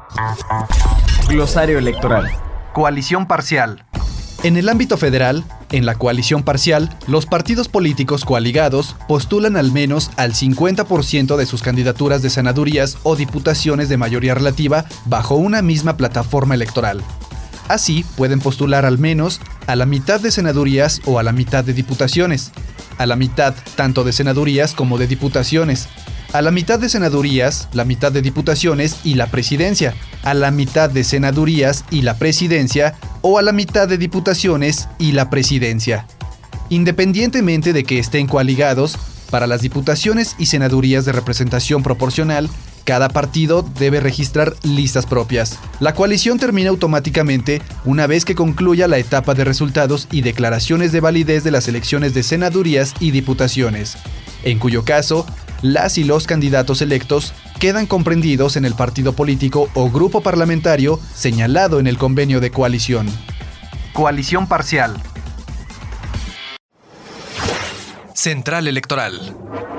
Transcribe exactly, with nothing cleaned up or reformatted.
Glosario electoral. Coalición parcial. En el ámbito federal, en la coalición parcial, los partidos políticos coaligados postulan al menos al cincuenta por ciento de sus candidaturas de senadurías o diputaciones de mayoría relativa bajo una misma plataforma electoral. Así, pueden postular al menos a la mitad de senadurías o a la mitad de diputaciones, a la mitad tanto de senadurías como de diputaciones, a la mitad de senadurías, la mitad de diputaciones y la presidencia, a la mitad de senadurías y la presidencia o a la mitad de diputaciones y la presidencia. Independientemente de que estén coaligados, para las diputaciones y senadurías de representación proporcional, cada partido debe registrar listas propias. La coalición termina automáticamente una vez que concluya la etapa de resultados y declaraciones de validez de las elecciones de senadurías y diputaciones, en cuyo caso, las y los candidatos electos quedan comprendidos en el partido político o grupo parlamentario señalado en el convenio de coalición. Coalición parcial. Central Electoral.